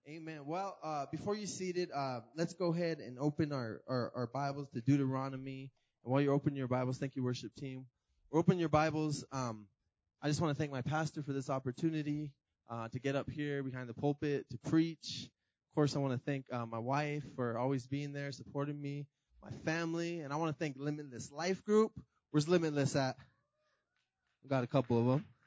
Amen. Well, before you're seated, let's go ahead and open our Bibles to Deuteronomy. And while you're opening your Bibles, thank you, worship team. Open your Bibles. I just want to thank my pastor for this opportunity to get up here behind the pulpit to preach. Of course, I want to thank my wife for always being there, supporting me, my family, and I want to thank Limitless Life Group. Where's Limitless at? I've got a couple of them.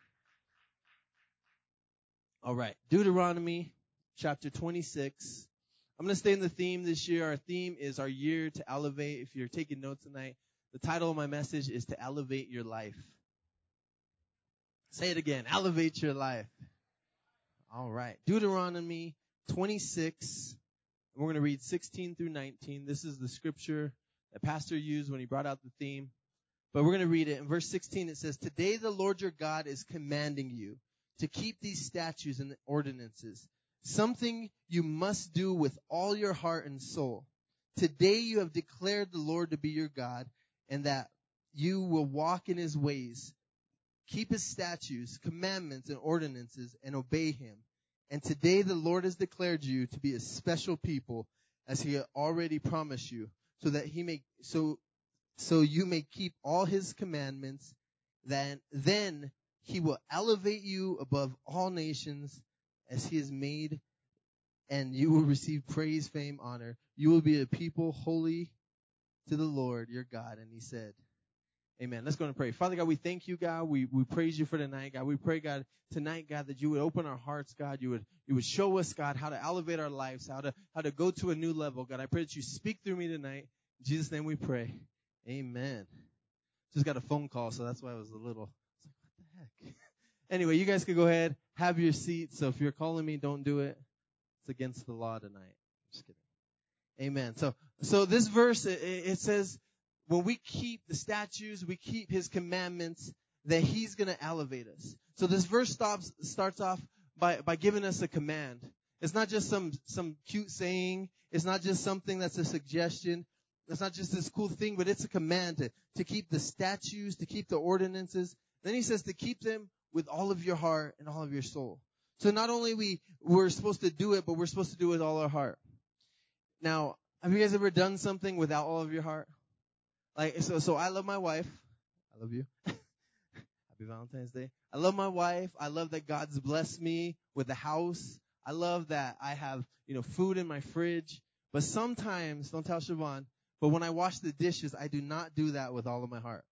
All right, Deuteronomy chapter 26. I'm going to stay in the theme this year. Our theme is our year to elevate. If you're taking notes tonight, the title of my message is to elevate your life. Say it again, elevate your life. All right, Deuteronomy 26. We're going to read 16 through 19. This is the scripture that Pastor used when he brought out the theme. But we're going to read it. In verse 16, it says, "Today the Lord your God is commanding you to keep these statutes and ordinances, something you must do with all your heart and soul. Today you have declared the Lord to be your God, and that you will walk in his ways, keep his statutes, commandments, and ordinances, and obey him. And today the Lord has declared you to be a special people, as he already promised you, so that so you may keep all his commandments. Then he will elevate you above all nations as he has made, and you will receive praise, fame, honor. You will be a people holy to the Lord your God." And he said, amen. Let's go and pray. Father God, we thank you, God. We praise you for tonight, God. We pray, God, tonight, God, that you would open our hearts, God. You would show us, God, how to elevate our lives, how to go to a new level. God, I pray that you speak through me tonight. In Jesus' name we pray. Amen. Just got a phone call, so that's why I was a little, what the heck? Anyway, you guys can go ahead, have your seat. So if you're calling me, don't do it. It's against the law tonight. Just kidding. Amen. So this verse, it says, when we keep the statutes, we keep his commandments, that he's going to elevate us. So this verse starts off by giving us a command. It's not just some cute saying. It's not just something that's a suggestion. It's not just this cool thing, but it's a command to keep the statutes, to keep the ordinances. Then he says to keep them with all of your heart and all of your soul. So not only we're supposed to do it, but we're supposed to do it with all our heart. Now, have you guys ever done something without all of your heart? Like, so I love my wife. I love you. Happy Valentine's Day. I love my wife. I love that God's blessed me with a house. I love that I have, food in my fridge. But sometimes, don't tell Siobhan, but when I wash the dishes, I do not do that with all of my heart.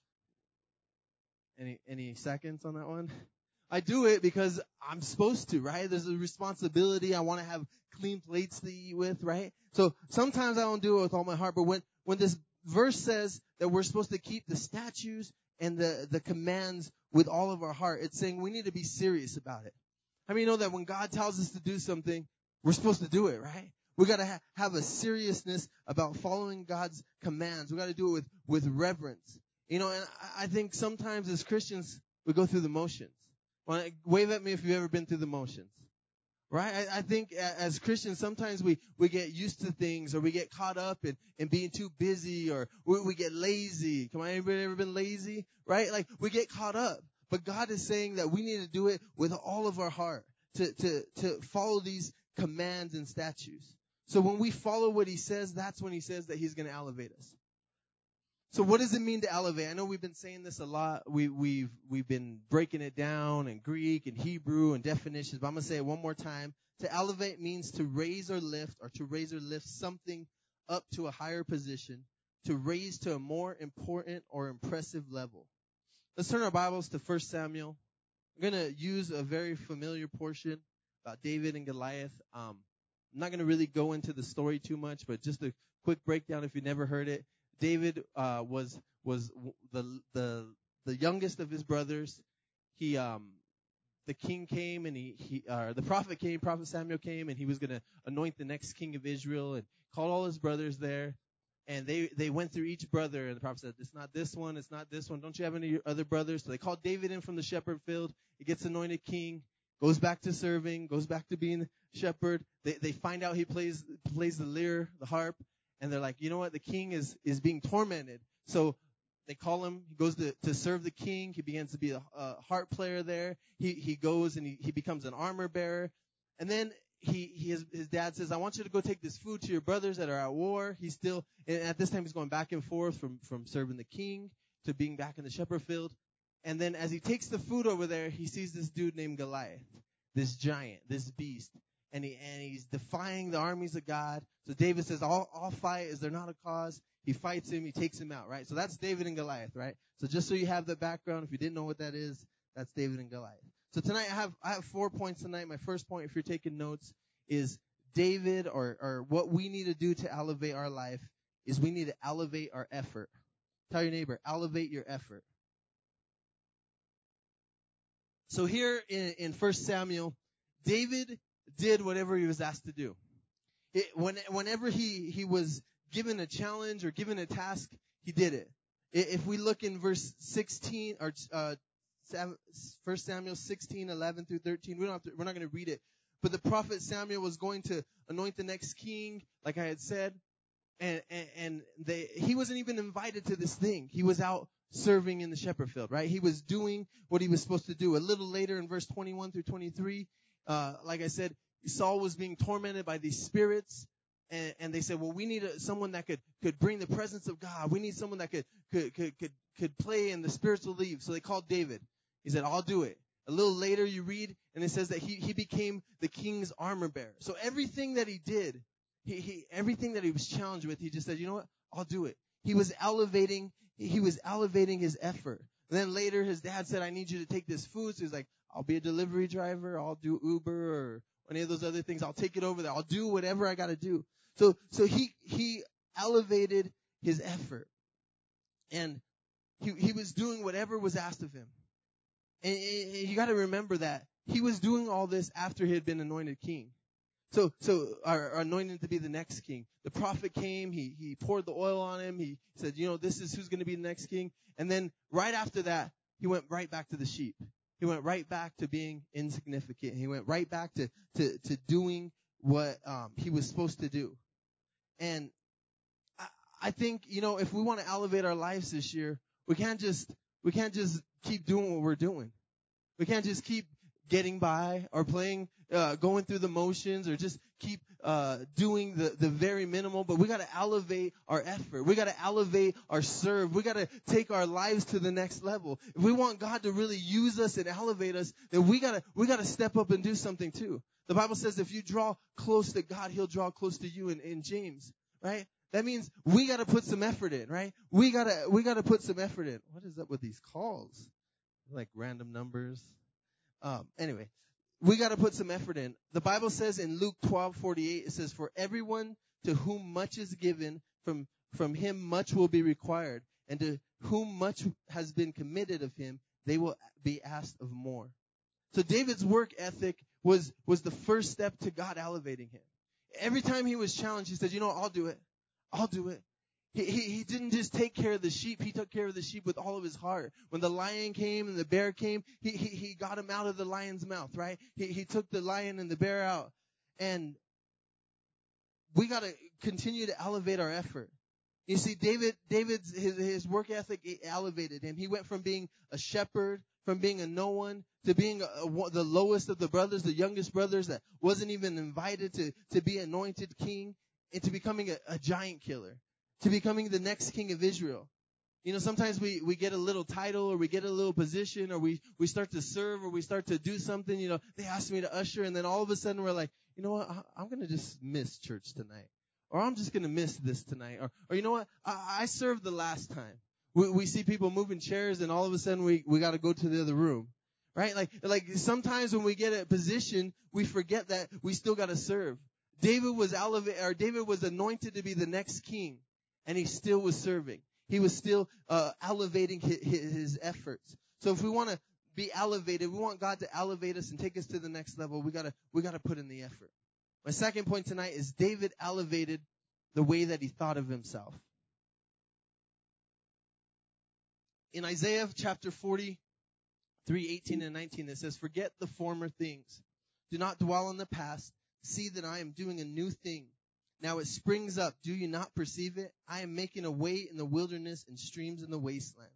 Any seconds on that one? I do it because I'm supposed to, right? There's a responsibility. I want to have clean plates to eat with, right? So sometimes I don't do it with all my heart. But when this verse says that we're supposed to keep the statutes and the commands with all of our heart, it's saying we need to be serious about it. How many know that when God tells us to do something, we're supposed to do it, right? We got to have a seriousness about following God's commands. We got to do it with reverence. And I think sometimes as Christians, we go through the motions. Wave at me if you've ever been through the motions. Right? I think as Christians, sometimes we get used to things, or we get caught up in being too busy, or we get lazy. Come on, anybody ever been lazy? Right? Like, we get caught up. But God is saying that we need to do it with all of our heart to follow these commands and statutes. So when we follow what he says, that's when he says that he's going to elevate us. So what does it mean to elevate? I know we've been saying this a lot. We've been breaking it down in Greek and Hebrew and definitions, but I'm going to say it one more time. To elevate means to raise or lift something up to a higher position, to raise to a more important or impressive level. Let's turn our Bibles to 1 Samuel. I'm going to use a very familiar portion about David and Goliath. I'm not going to really go into the story too much, but just a quick breakdown if you never heard it. David was the youngest of his brothers. The king came and the prophet came, Prophet Samuel came, and he was going to anoint the next king of Israel, and called all his brothers there. And they went through each brother, and the prophet said, "It's not this one, it's not this one. Don't you have any other brothers?" So they called David in from the shepherd field. He gets anointed king, goes back to serving, goes back to being shepherd. They find out he plays the lyre, the harp. And they're like, you know what? The king is being tormented. So they call him. He goes to serve the king. He begins to be a harp player there. He goes and he becomes an armor bearer. And then his dad says, I want you to go take this food to your brothers that are at war. And at this time he's going back and forth from serving the king to being back in the shepherd field. And then as he takes the food over there, he sees this dude named Goliath, this giant, this beast. And he's defying the armies of God. So David says, I'll fight. Is there not a cause? He fights him. He takes him out, right? So that's David and Goliath, right? So just so you have the background, if you didn't know what that is, that's David and Goliath. So tonight I have 4 points tonight. My first point, if you're taking notes, is David or what we need to do to elevate our life is we need to elevate our effort. Tell your neighbor, elevate your effort. So here in 1 Samuel, David did whatever he was asked to do. Whenever he was given a challenge or given a task, he did it. If we look in verse 16 or 1 Samuel 16, 11 through 13, we're not going to read it. But the prophet Samuel was going to anoint the next king, like I had said, and he wasn't even invited to this thing. He was out serving in the shepherd field, right? He was doing what he was supposed to do. A little later in verse 21 through 23, like I said, Saul was being tormented by these spirits, and they said, well, we need someone that could bring the presence of God. We need someone that could play and the spirits will leave. So they called David. He said, I'll do it. A little later you read, and it says that he became the king's armor bearer. So everything that he did, everything that he was challenged with, he just said, you know what? I'll do it. He was elevating his effort. And then later his dad said, I need you to take this food. So he's like, I'll be a delivery driver. I'll do Uber or any of those other things. I'll take it over there. I'll do whatever I got to do. So he elevated his effort. And he was doing whatever was asked of him. And you got to remember that he was doing all this after he had been anointed king. So anointed to be the next king. The prophet came, he poured the oil on him, he said, you know, this is who's going to be the next king. And then right after that, he went right back to the sheep. He went right back to being insignificant. He went right back to doing what he was supposed to do. And I think, you know, if we want to elevate our lives this year, we can't just keep doing what we're doing. We can't just keep getting by or playing, going through the motions or just keep doing the very minimal. But we got to elevate our effort. We got to elevate our serve. We got to take our lives to the next level. If we want God to really use us and elevate us, then we got to step up and do something too. The Bible says if you draw close to God, He'll draw close to you in James, right? That means we got to put some effort in, right? We got to put some effort in. What is up with these calls? Like random numbers. Anyway, we got to put some effort in. The Bible says in Luke 12:48, it says, for everyone to whom much is given, from him much will be required. And to whom much has been committed of him, they will be asked of more. So David's work ethic was the first step to God elevating him. Every time he was challenged, he said, you know, I'll do it. I'll do it. He didn't just take care of the sheep. He took care of the sheep with all of his heart. When the lion came and the bear came, he got him out of the lion's mouth, right? He took the lion and the bear out. And we got to continue to elevate our effort. You see, David's his work ethic elevated him. He went from being a shepherd, from being a no one, to being the lowest of the brothers, the youngest brothers that wasn't even invited to be anointed king, into becoming a giant killer, to becoming the next king of Israel. You know, sometimes we get a little title or we get a little position or we start to serve or we start to do something. You know, they ask me to usher and then all of a sudden we're like, you know what, I'm going to just miss church tonight. Or I'm just going to miss this tonight. Or you know what, I served the last time. We see people moving chairs and all of a sudden we got to go to the other room. Right? Like sometimes when we get a position, we forget that we still got to serve. David was anointed to be the next king, and he still was serving. He was still elevating his efforts. So if we want to be elevated, we want God to elevate us and take us to the next level, we gotta put in the effort. My second point tonight is David elevated the way that he thought of himself. In Isaiah chapter 43:18 and 19, it says, forget the former things. Do not dwell on the past. See that I am doing a new thing. Now it springs up. Do you not perceive it? I am making a way in the wilderness and streams in the wasteland.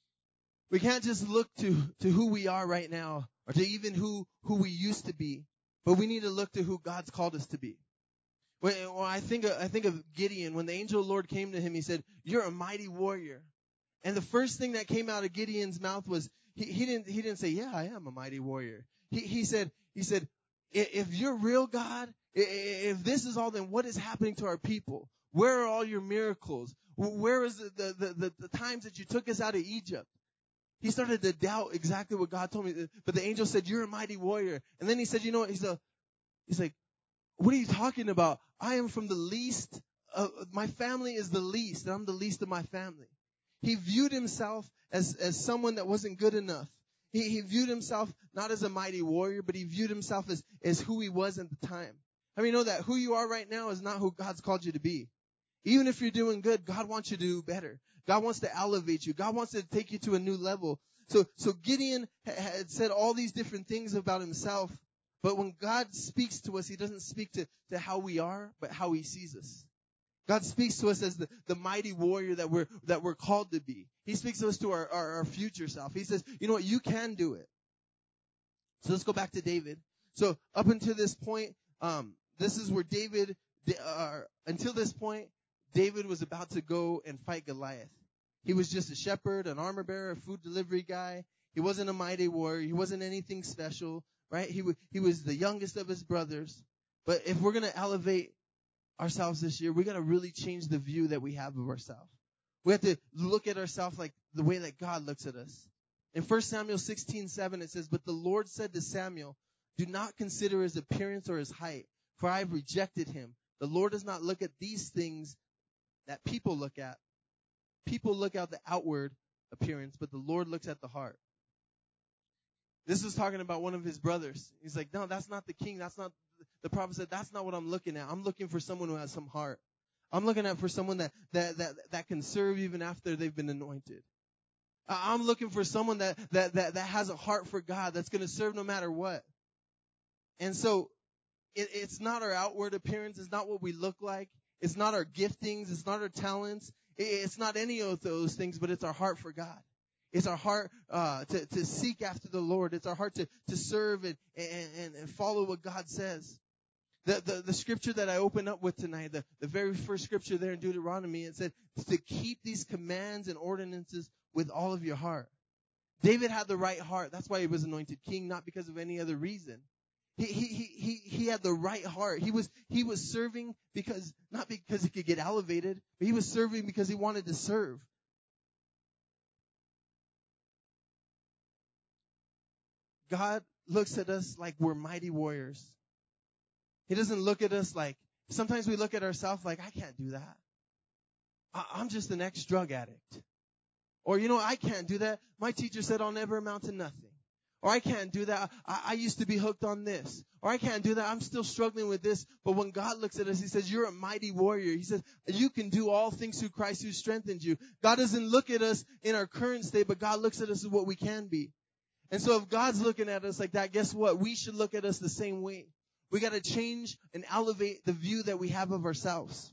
We can't just look to who we are right now or to even who we used to be. but we need to look to who God's called us to be. When I think of Gideon, when the angel of the Lord came to him, he said, "You're a mighty warrior." And the first thing that came out of Gideon's mouth was, he didn't say, "Yeah, I am a mighty warrior." He said, "If you're real, God, if this is all, then what is happening to our people? Where are all your miracles? Where is the times that you took us out of Egypt?" He started to doubt exactly what God told me. But the angel said, "You're a mighty warrior." And then he said, "You know what?" He's like, "What are you talking about? I am from the least. My family is the least, and I'm the least of my family." He viewed himself as someone that wasn't good enough. He viewed himself not as a mighty warrior, but he viewed himself as who he was at the time. How many know that who you are right now is not who God's called you to be? Even if you're doing good, God wants you to do better. God wants to elevate you. God wants to take you to a new level. So Gideon had said all these different things about himself. But when God speaks to us, he doesn't speak to how we are, but how he sees us. God speaks to us as the mighty warrior that we're called to be. He speaks to us to our future self. He says, "You know what? You can do it." So let's go back to David. So up until this point, this is where until this point, David was about to go and fight Goliath. He was just a shepherd, an armor bearer, a food delivery guy. He wasn't a mighty warrior. He wasn't anything special. Right? He was the youngest of his brothers. But if we're going to elevate ourselves this year, we got to really change the view that we have of ourselves. We have to look at ourselves like the way that God looks at us. In 1 Samuel 16:7, it says, "But the Lord said to Samuel, 'Do not consider his appearance or his height, for I have rejected him.' The Lord does not look at these things that people look at. People look at the outward appearance, but the Lord looks at the heart." This is talking about one of his brothers. He's like, "No, that's not the king. That's not," the prophet said, "That's not what I'm looking at. I'm looking for someone who has some heart. I'm looking at for someone that can serve even after they've been anointed. I'm looking for someone that has a heart for God, that's going to serve no matter what." And so it's not our outward appearance. It's not what we look like. It's not our giftings. It's not our talents. It's not any of those things, but it's our heart for God. It's our heart to seek after the Lord. It's our heart to serve and follow what God says. The scripture that I opened up with tonight, the very first scripture there in Deuteronomy, it said to keep these commands and ordinances with all of your heart. David had the right heart. That's why he was anointed king, not because of any other reason. He had the right heart. He was serving not because he could get elevated, but he was serving because he wanted to serve. God looks at us like we're mighty warriors. He doesn't look at us like, sometimes we look at ourselves like, "I can't do that. I'm just an ex-drug addict." Or, "I can't do that. My teacher said I'll never amount to nothing." Or, "I can't do that. I used to be hooked on this." Or, "I can't do that. I'm still struggling with this." But when God looks at us, he says, "You're a mighty warrior." He says, "You can do all things through Christ who strengthens you." God doesn't look at us in our current state, but God looks at us as what we can be. And so if God's looking at us like that, guess what? We should look at us the same way. We got to change and elevate the view that we have of ourselves.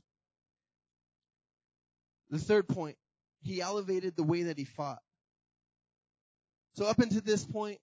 The third point, he elevated the way that he fought. So up until this point,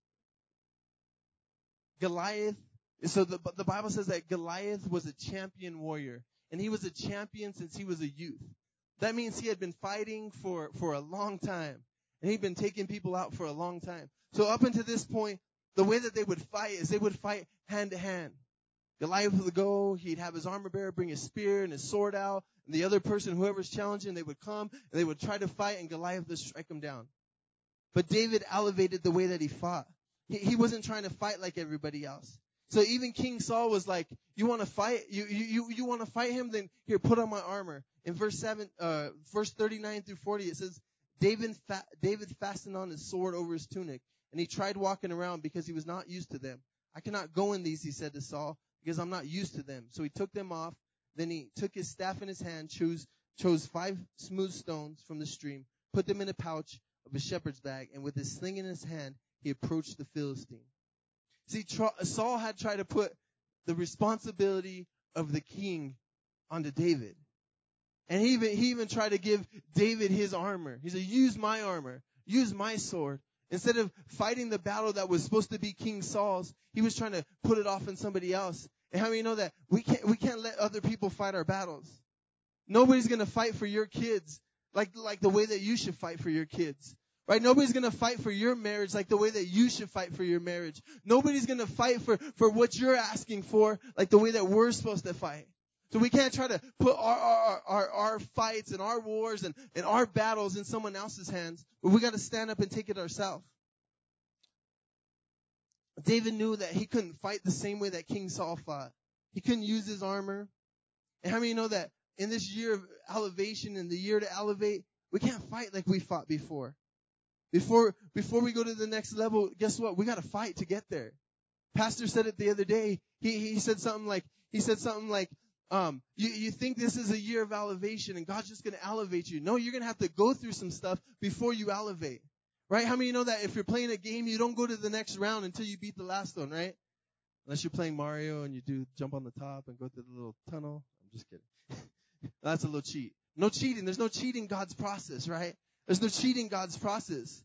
Goliath, so the Bible says that Goliath was a champion warrior. And he was a champion since he was a youth. That means he had been fighting for a long time. And he'd been taking people out for a long time. So up until this point, the way that they would fight is they would fight hand to hand. Goliath would go, he'd have his armor bearer bring his spear and his sword out, and the other person, whoever's challenging, they would come, and they would try to fight, and Goliath would strike him down. But David elevated the way that he fought. He wasn't trying to fight like everybody else. So even King Saul was like, "You want to fight? You want to fight him? Then here, put on my armor." In verse 39 through 40, it says, David fastened on his sword over his tunic, and he tried walking around because he was not used to them. "I cannot go in these," he said to Saul, "because I'm not used to them." So he took them off. Then he took his staff in his hand, chose 5 smooth stones from the stream, put them in a pouch of his shepherd's bag, and with his sling in his hand, he approached the Philistine. See, Saul had tried to put the responsibility of the king onto David. And he even tried to give David his armor. He said, "Use my armor. Use my sword." Instead of fighting the battle that was supposed to be King Saul's, he was trying to put it off on somebody else. And how many know that we can't let other people fight our battles? Nobody's going to fight for your kids like the way that you should fight for your kids. Right? Nobody's going to fight for your marriage like the way that you should fight for your marriage. Nobody's going to fight for what you're asking for like the way that we're supposed to fight. So we can't try to put our fights and our wars and our battles in someone else's hands, but we got to stand up and take it ourselves. David knew that he couldn't fight the same way that King Saul fought. He couldn't use his armor. And how many know that in this year of elevation and the year to elevate, we can't fight like we fought before. Before we go to the next level, guess what? We got to fight to get there. Pastor said it the other day. He said something like, you think this is a year of elevation and God's just going to elevate you. No, you're going to have to go through some stuff before you elevate. Right? How many know that if you're playing a game, you don't go to the next round until you beat the last one, right? Unless you're playing Mario and you do jump on the top and go through the little tunnel. I'm just kidding. That's a little cheat. No cheating. There's no cheating God's process, right? There's no cheating God's process.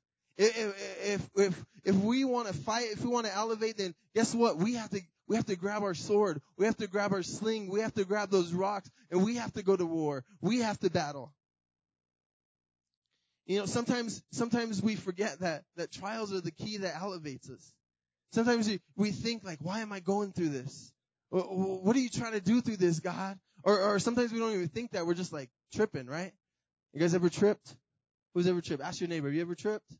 If we want to fight, if we want to elevate, then guess what? We have to grab our sword. We have to grab our sling. We have to grab those rocks, and we have to go to war. We have to battle. You know, sometimes we forget that trials are the key that elevates us. Sometimes we think like, why am I going through this? What are you trying to do through this, God? Or sometimes we don't even think that. We're just like tripping, right? You guys ever tripped? Who's ever tripped? Ask your neighbor, have you ever tripped?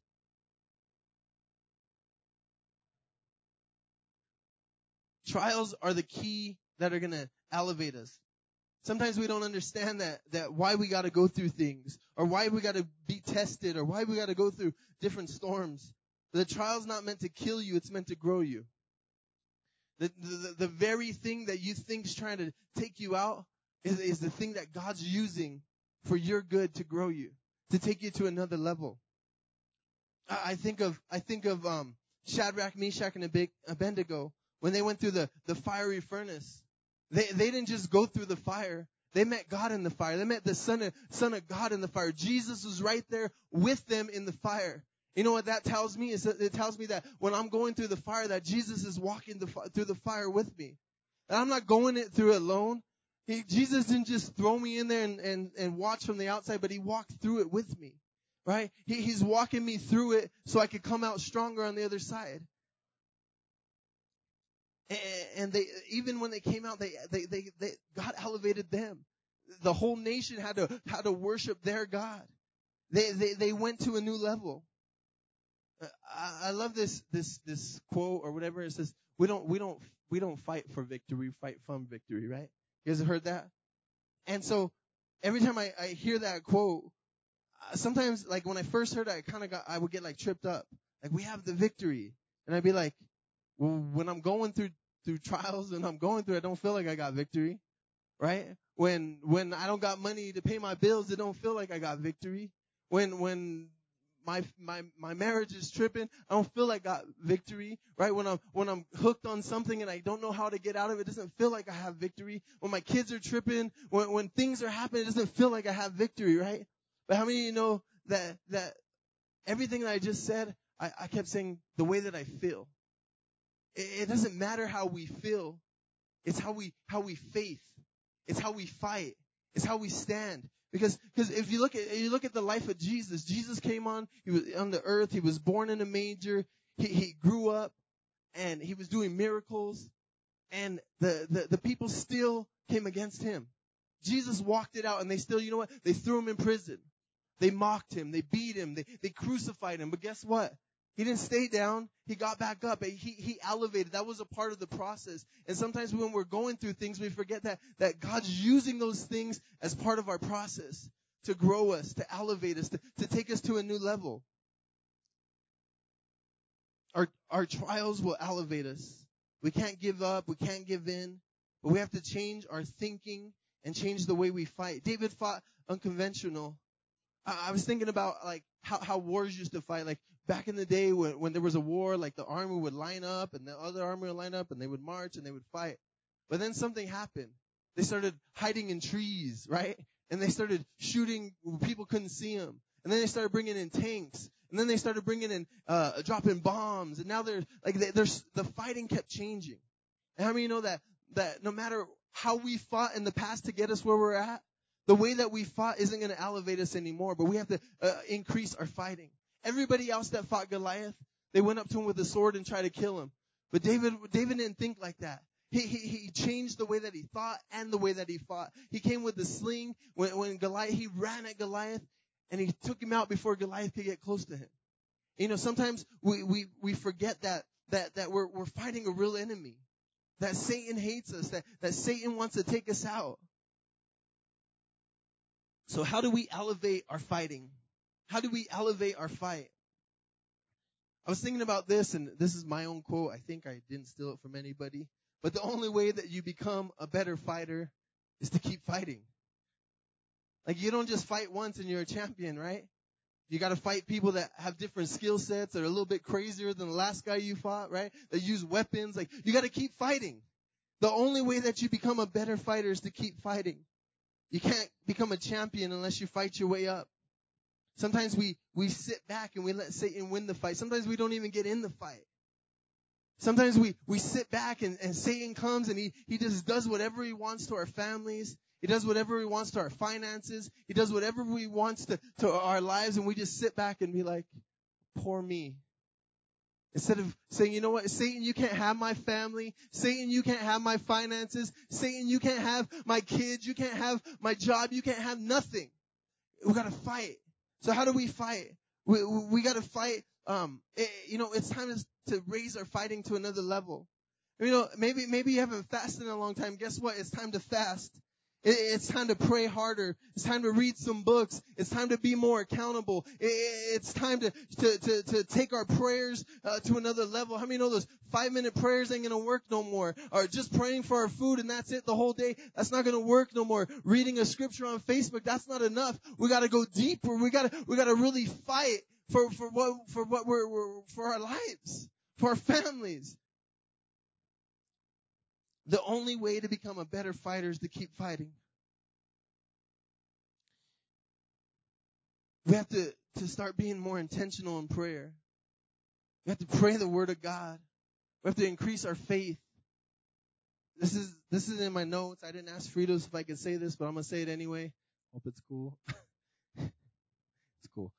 Trials are the key that are going to elevate us. Sometimes we don't understand that why we got to go through things, or why we got to be tested, or why we got to go through different storms. The trial's not meant to kill you, it's meant to grow you. The very thing that you think's trying to take you out is the thing that God's using for your good to grow you, to take you to another level. I think of Shadrach, Meshach, and Abednego when they went through the fiery furnace. They didn't just go through the fire. They met God in the fire. They met the Son of God in the fire. Jesus was right there with them in the fire. You know what that tells me? It tells me that when I'm going through the fire, that Jesus is walking through the fire with me. And I'm not going through it alone. Jesus didn't just throw me in there and watch from the outside, but he walked through it with me. Right? He's walking me through it so I could come out stronger on the other side. And they, even when they came out, they God elevated them. The whole nation had to worship their God. They went to a new level. I love this quote or whatever. It says, we don't fight for victory, we fight from victory, right? You guys have heard that? And so every time I hear that quote, sometimes like when I first heard it, I would get like tripped up. Like, we have the victory. And I'd be like, well, when I'm going through trials and I'm going through, I don't feel like I got victory, right? When I don't got money to pay my bills, it don't feel like I got victory. When my marriage is tripping, I don't feel like I got victory, right? When I'm hooked on something and I don't know how to get out of it, it doesn't feel like I have victory. When my kids are tripping, when things are happening, it doesn't feel like I have victory, right? But how many of you know that everything that I just said, I kept saying the way that I feel. It doesn't matter how we feel. It's how we faith. It's how we fight. It's how we stand. Because if you look at the life of Jesus, Jesus came on. He was on the earth. He was born in a manger. He grew up, and he was doing miracles. And the people still came against him. Jesus walked it out, and they still, you know what? They threw him in prison. They mocked him. They beat him. They crucified him. But guess what? He didn't stay down. He got back up. He elevated. That was a part of the process. And sometimes when we're going through things, we forget that God's using those things as part of our process to grow us, to elevate us, to take us to a new level. Our trials will elevate us. We can't give up. We can't give in. But we have to change our thinking and change the way we fight. David fought unconventional. I was thinking about like how wars used to fight. Like back in the day when there was a war, like the army would line up and the other army would line up and they would march and they would fight. But then something happened. They started hiding in trees, right? And they started shooting. People couldn't see them. And then they started bringing in tanks. And then they started bringing in, dropping bombs. And now the fighting kept changing. And how many know that no matter how we fought in the past to get us where we're at, the way that we fought isn't going to elevate us anymore, but we have to increase our fighting. Everybody else that fought Goliath, they went up to him with a sword and tried to kill him. But David didn't think like that. He changed the way that he thought and the way that he fought. He came with the sling when Goliath, he ran at Goliath and he took him out before Goliath could get close to him. You know, sometimes we forget that we're fighting a real enemy. That Satan hates us, that Satan wants to take us out. So how do we elevate our fighting? How do we elevate our fight? I was thinking about this, and this is my own quote. I think I didn't steal it from anybody. But the only way that you become a better fighter is to keep fighting. Like, you don't just fight once and you're a champion, right? You got to fight people that have different skill sets, that are a little bit crazier than the last guy you fought, right? That use weapons. Like, you got to keep fighting. The only way that you become a better fighter is to keep fighting. You can't become a champion unless you fight your way up. Sometimes we sit back and we let Satan win the fight. Sometimes we don't even get in the fight. Sometimes we sit back and Satan comes and he just does whatever he wants to our families. He does whatever he wants to our finances. He does whatever he wants to our lives, and we just sit back and be like, poor me. Instead of saying, you know what, Satan, you can't have my family. Satan, you can't have my finances. Satan, you can't have my kids. You can't have my job. You can't have nothing. We got to fight. So how do we fight? We got to fight. It's time to raise our fighting to another level. You know, maybe you haven't fasted in a long time. Guess what? It's time to fast. It's time to pray harder. It's time to read some books. It's time to be more accountable. It's time to take our prayers to another level. How many know those 5-minute prayers ain't going to work no more? Or just praying for our food and that's it the whole day. That's not going to work no more. Reading a scripture on Facebook, that's not enough. We got to go deeper. We got to really fight for our lives, for our families. The only way to become a better fighter is to keep fighting. We have to start being more intentional in prayer. We have to pray the word of God. We have to increase our faith. This is in my notes. I didn't ask Fritos if I could say this, but I'm going to say it anyway. Hope it's cool. It's cool.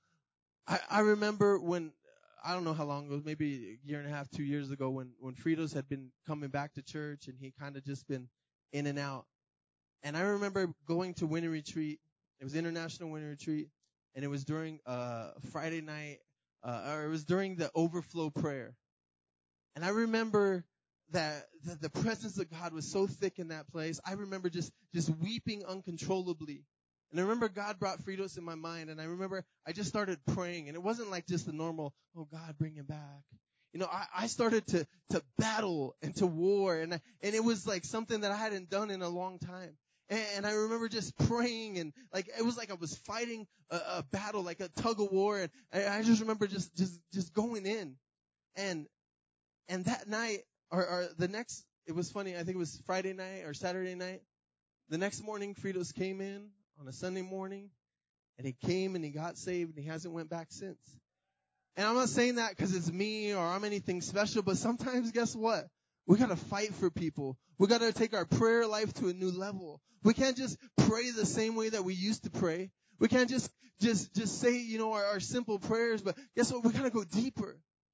I remember when, I don't know how long ago, maybe a year and a half, 2 years ago, when Fritos had been coming back to church and he kind of just been in and out. And I remember going to Winter Retreat. It was International Winter Retreat, and it was during Friday night, or it was during the overflow prayer. And I remember that the presence of God was so thick in that place. I remember just weeping uncontrollably. And I remember God brought Fritos in my mind, and I remember I just started praying, and it wasn't like just the normal, oh God, bring him back. You know, I started to battle and to war, and it was like something that I hadn't done in a long time. And I remember just praying, and like it was like I was fighting a battle, like a tug of war, and I just remember just going in. And that night, or the next, it was funny, I think it was Friday night or Saturday night. The next morning, Fritos came in on a Sunday morning, and he came and he got saved, and he hasn't went back since. And I'm not saying that because it's me or I'm anything special, but sometimes, guess what? We got to fight for people. We got to take our prayer life to a new level. We can't just pray the same way that we used to pray. We can't just say, you know, our simple prayers, but guess what? We got to go deeper.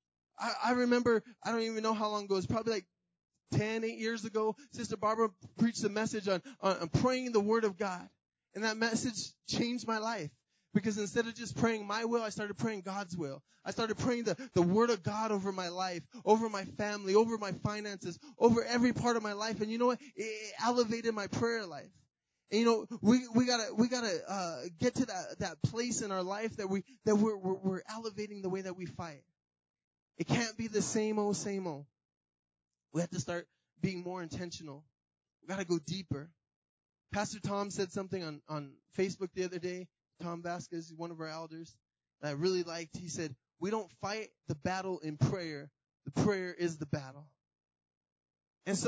I remember, I don't even know how long ago, it's probably like 8 years ago, Sister Barbara preached a message on praying the Word of God. And that message changed my life. Because instead of just praying my will, I started praying God's will. I started praying the Word of God over my life, over my family, over my finances, over every part of my life. And you know what? It elevated my prayer life. And you know, we gotta get to that place in our life that we're elevating the way that we fight. It can't be the same old, same old. We have to start being more intentional. We got to go deeper. Pastor Tom said something on Facebook the other day. Tom Vasquez, one of our elders, that I really liked. He said, we don't fight the battle in prayer. The prayer is the battle. And so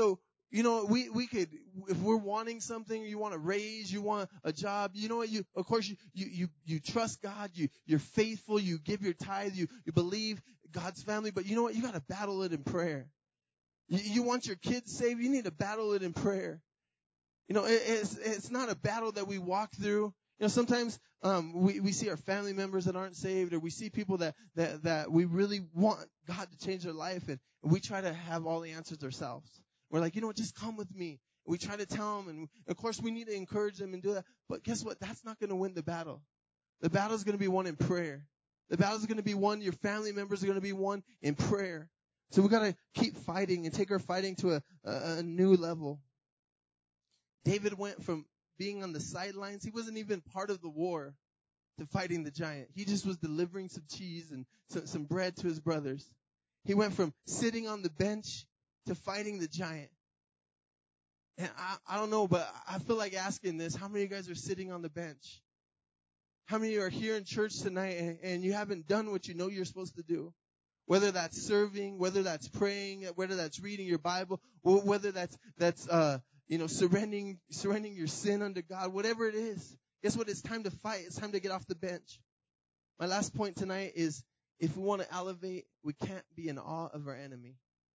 We could, if we're wanting something, you want a raise, you want a job, you know what, of course you trust God, you're faithful, you give your tithe, you believe God's family, but you know what, you gotta battle it in prayer. You want your kids saved, you need to battle it in prayer. It's not a battle that we walk through. Sometimes we see our family members that aren't saved, or we see people that we really want God to change their life, and we try to have all the answers ourselves. We're like, just come with me. We try to tell them, and of course we need to encourage them and do that. But guess what? That's not going to win the battle. The battle is going to be won in prayer. The battle is going to be won. Your family members are going to be won in prayer. So we got to keep fighting and take our fighting to a new level. David went from being on the sidelines. He wasn't even part of the war to fighting the giant. He just was delivering some cheese and some bread to his brothers. He went from sitting on the bench to fighting the giant. And I don't know, but I feel like asking this. How many of you guys are sitting on the bench? How many of you are here in church tonight and you haven't done what you know you're supposed to do? Whether that's serving, whether that's praying, whether that's reading your Bible, or whether that's surrendering your sin unto God, whatever it is. Guess what? It's time to fight. It's time to get off the bench. My last point tonight is, if we want to elevate, we can't be in awe of our enemy.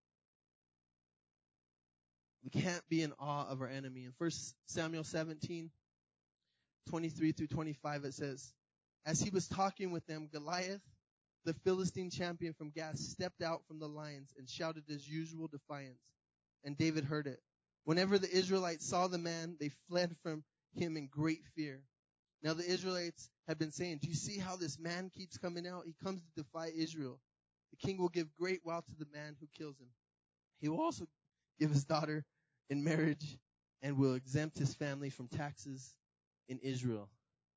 We can't be in awe of our enemy. In 1 Samuel 17, 23 through 25, it says, as he was talking with them, Goliath, the Philistine champion from Gath, stepped out from the lines and shouted his usual defiance. And David heard it. Whenever the Israelites saw the man, they fled from him in great fear. Now the Israelites had been saying, do you see how this man keeps coming out? He comes to defy Israel. The king will give great wealth to the man who kills him. He will also give his daughter in marriage and will exempt his family from taxes in Israel.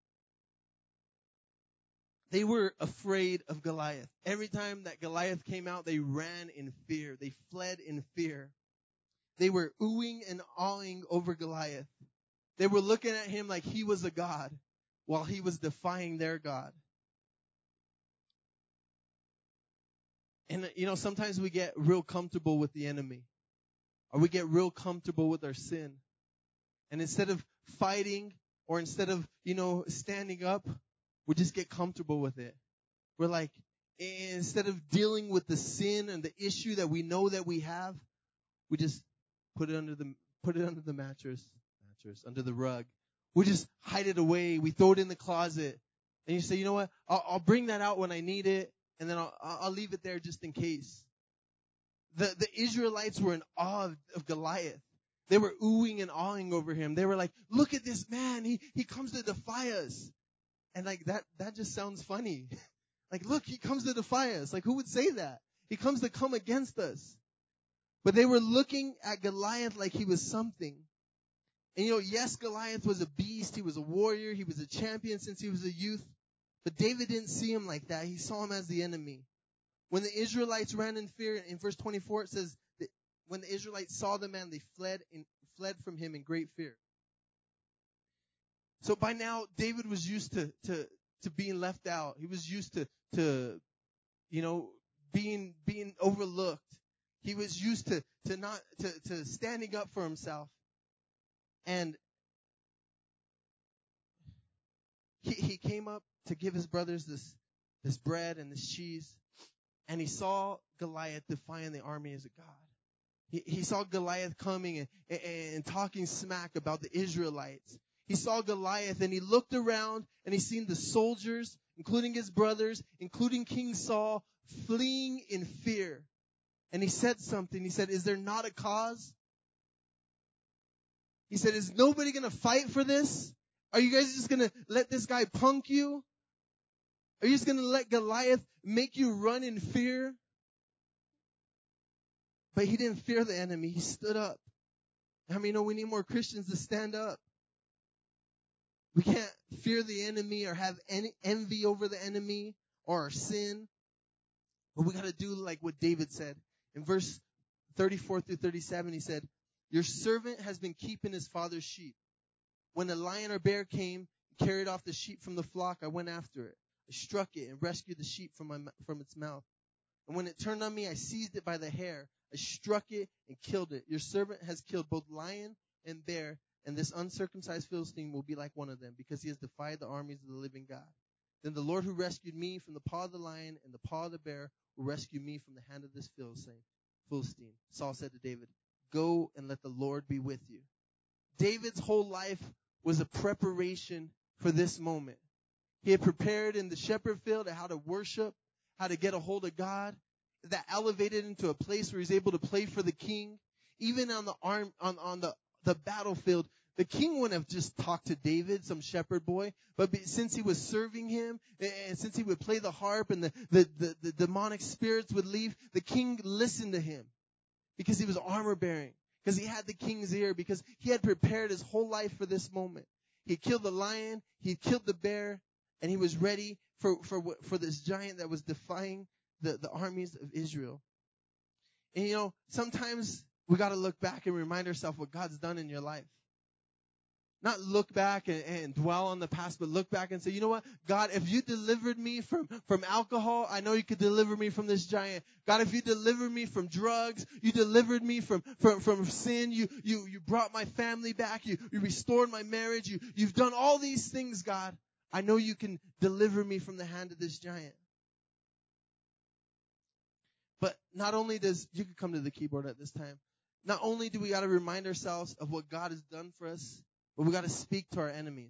They were afraid of Goliath. Every time that Goliath came out, they ran in fear. They fled in fear. They were oohing and awing over Goliath. They were looking at him like he was a god while he was defying their God. And, sometimes we get real comfortable with the enemy, or we get real comfortable with our sin. And instead of fighting, or instead of, standing up, we just get comfortable with it. We're like, instead of dealing with the sin and the issue that we know that we have, we just put it under the mattress, under the rug. We just hide it away. We throw it in the closet. And you say, you know what? I'll bring that out when I need it, and then I'll leave it there just in case. The Israelites were in awe of Goliath. They were oohing and awing over him. They were like, look at this man. He comes to defy us. And like that just sounds funny. Like, look, he comes to defy us. Like, who would say that? He comes to come against us. But they were looking at Goliath like he was something. And yes, Goliath was a beast. He was a warrior. He was a champion since he was a youth. But David didn't see him like that. He saw him as the enemy. When the Israelites ran in fear, in verse 24, it says that when the Israelites saw the man, they fled from him in great fear. So by now, David was used to being left out. He was used to being overlooked. He was used to standing up for himself. And he came up to give his brothers this bread and this cheese. And he saw Goliath defying the army as a god. He saw Goliath coming and talking smack about the Israelites. He saw Goliath and he looked around and he seen the soldiers, including his brothers, including King Saul, fleeing in fear. And he said something. He said, is there not a cause? He said, is nobody going to fight for this? Are you guys just going to let this guy punk you? Are you just going to let Goliath make you run in fear? But he didn't fear the enemy. He stood up. How many know we need more Christians to stand up? We can't fear the enemy or have any envy over the enemy or our sin. But we got to do like what David said. In verse 34 through 37, he said, your servant has been keeping his father's sheep. When a lion or bear came and carried off the sheep from the flock, I went after it. I struck it and rescued the sheep from its mouth. And when it turned on me, I seized it by the hair. I struck it and killed it. Your servant has killed both lion and bear, and this uncircumcised Philistine will be like one of them, because he has defied the armies of the living God. Then the Lord who rescued me from the paw of the lion and the paw of the bear will rescue me from the hand of this Philistine. Saul said to David, go and let the Lord be with you. David's whole life was a preparation for this moment. He had prepared in the shepherd field how to worship, how to get a hold of God. That elevated into a place where he's able to play for the king. Even on the battlefield, the king wouldn't have just talked to David, some shepherd boy, but since he was serving him, and since he would play the harp and the demonic spirits would leave, the king listened to him because he was armor bearing, because he had the king's ear, because he had prepared his whole life for this moment. He killed the lion, he killed the bear, and he was ready for this giant that was defying the armies of Israel. And sometimes we got to look back and remind ourselves what God's done in your life. Not look back and dwell on the past, but look back and say, you know what? God, if you delivered me from alcohol, I know you could deliver me from this giant. God, if you delivered me from drugs, you delivered me from sin, you brought my family back, you restored my marriage, you've done all these things, God. I know you can deliver me from the hand of this giant. But not only you can come to the keyboard at this time. Not only do we got to remind ourselves of what God has done for us, but we got to speak to our enemies.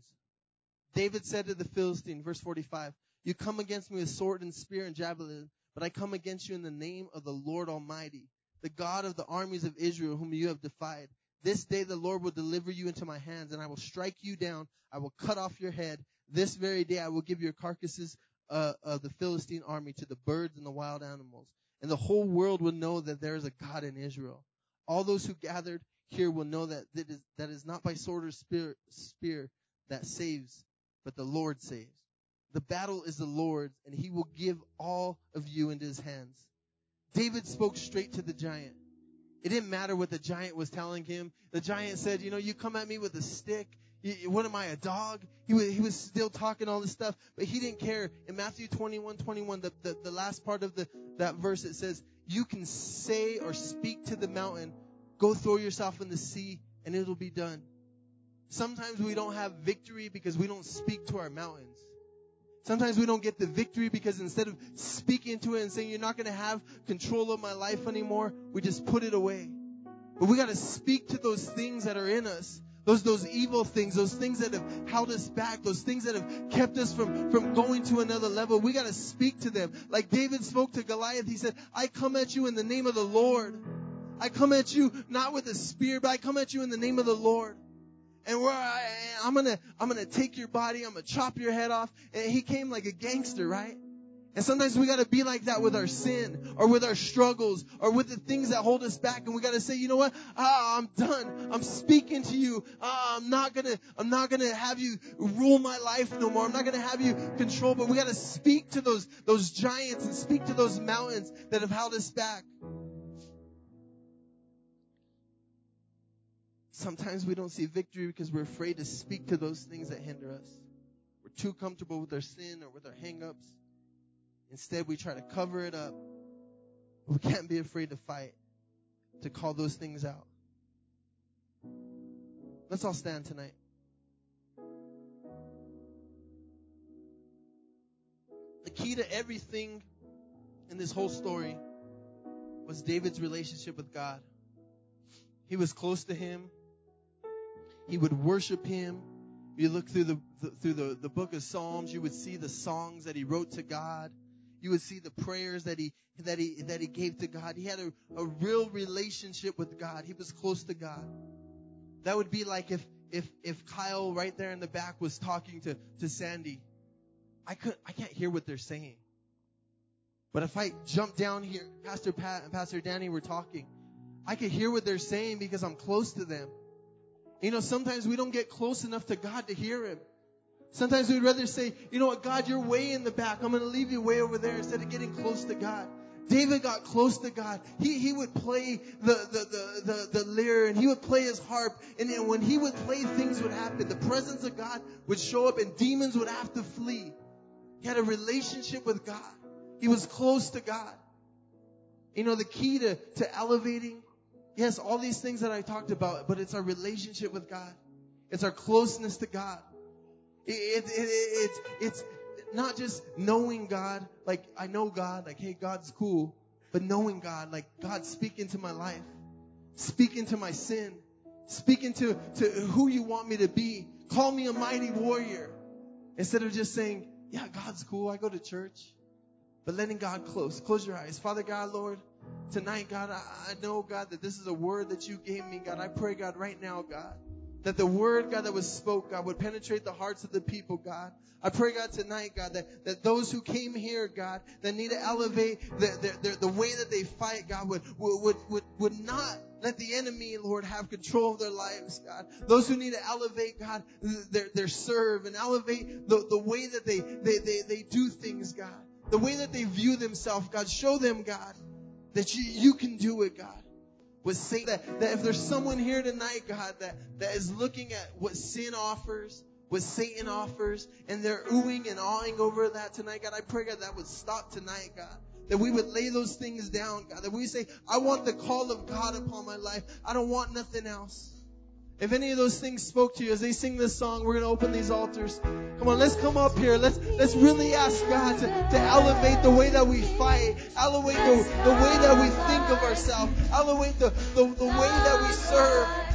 David said to the Philistine, verse 45, you come against me with sword and spear and javelin, but I come against you in the name of the Lord Almighty, the God of the armies of Israel, whom you have defied. This day the Lord will deliver you into my hands, and I will strike you down. I will cut off your head. This very day I will give your carcasses of the Philistine army to the birds and the wild animals. And the whole world will know that there is a God in Israel. All those who gathered here will know that is not by sword or spear that saves, but the Lord saves. The battle is the Lord's, and he will give all of you into his hands. David spoke straight to the giant. It didn't matter what the giant was telling him. The giant said, you come at me with a stick. What am I, a dog? He was still talking all this stuff, but he didn't care. In Matthew 21:21, the last part of that verse, it says, you can say or speak to the mountain, go throw yourself in the sea, and it'll be done. Sometimes we don't have victory because we don't speak to our mountains. Sometimes we don't get the victory because instead of speaking to it and saying, you're not going to have control of my life anymore, we just put it away. But we got to speak to those things that are in us. Those evil things, those things that have held us back, those things that have kept us from going to another level. We got to speak to them. Like David spoke to Goliath, he said, I come at you in the name of the Lord. I come at you not with a spear, but I come at you in the name of the Lord. And I'm gonna take your body, I'm gonna chop your head off. And he came like a gangster, right? And sometimes we got to be like that with our sin or with our struggles or with the things that hold us back. And we got to say, you know what? I'm done. I'm speaking to you. I'm not going to have you rule my life no more. I'm not going to have you control, but we got to speak to those giants and speak to those mountains that have held us back. Sometimes we don't see victory because we're afraid to speak to those things that hinder us. We're too comfortable with our sin or with our hang-ups. Instead, we try to cover it up. We can't be afraid to fight, to call those things out. Let's all stand tonight. The key to everything in this whole story was David's relationship with God. He was close to him. He would worship him. You look through the book of Psalms, you would see the songs that he wrote to God. You would see the prayers that he gave to God. He had a real relationship with God. He was close to God. That would be like if Kyle right there in the back was talking to Sandy. I can't hear what they're saying. But if I jump down here, Pastor Pat and Pastor Danny were talking, I could hear what they're saying because I'm close to them. Sometimes we don't get close enough to God to hear him. Sometimes we'd rather say, you know what, God, you're way in the back. I'm going to leave you way over there instead of getting close to God. David got close to God. He would play the lyre and he would play his harp. And when he would play, things would happen. The presence of God would show up and demons would have to flee. He had a relationship with God. He was close to God. You know, the key to elevating, yes, all these things that I talked about, but it's our relationship with God. It's our closeness to God. It's not just knowing God, like I know God, like, hey, God's cool, but knowing God, like God, speak into my life, speak into my sin, speak into who you want me to be. Call me a mighty warrior. Instead of just saying, yeah, God's cool, I go to church. But letting God close your eyes. Father God, Lord, tonight, God, I know, God, that this is a word that you gave me, God. I pray, God, right now, God, that the word, God, that was spoke, God, would penetrate the hearts of the people, God. I pray, God, tonight, God, that those who came here, God, that need to elevate the way that they fight, God, would not let the enemy, Lord, have control of their lives, God. Those who need to elevate, God, their serve and elevate the way that they do things, God. The way that they view themselves, God. Show them, God, that you can do it, God. With Satan, that if there's someone here tonight, God, that is looking at what sin offers, what Satan offers, and they're oohing and awing over that tonight, God, I pray, God, that would stop tonight, God. That we would lay those things down, God. That we say, I want the call of God upon my life. I don't want nothing else. If any of those things spoke to you as they sing this song, we're going to open these altars. Come on, let's come up here. Let's really ask God to elevate the way that we fight. Elevate the way that we think of ourselves. Elevate the way that we serve.